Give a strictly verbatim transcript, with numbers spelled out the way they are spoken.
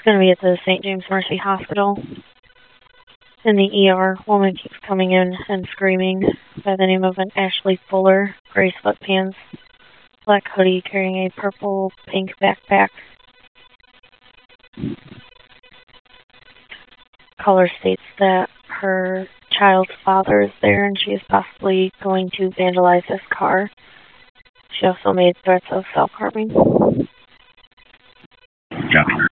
going to be at the Saint James Mercy Hospital. In the E R, woman keeps coming in and screaming by the name of an Ashley Fuller, gray sweatpants, black hoodie, carrying a purple pink backpack. Caller states that her child's father is there and she is possibly going to vandalize his car. She also made threats of self-harming. Copy.